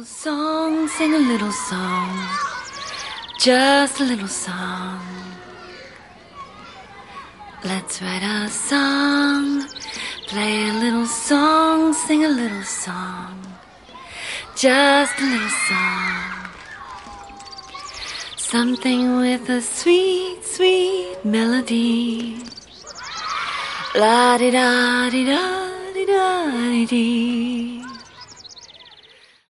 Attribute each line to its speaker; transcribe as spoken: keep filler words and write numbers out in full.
Speaker 1: song, sing a little song, just a little song. Let's write a song, play a little song, sing a little song, just a little song. Something with a sweet, sweet melody. La di da di da di da di dee.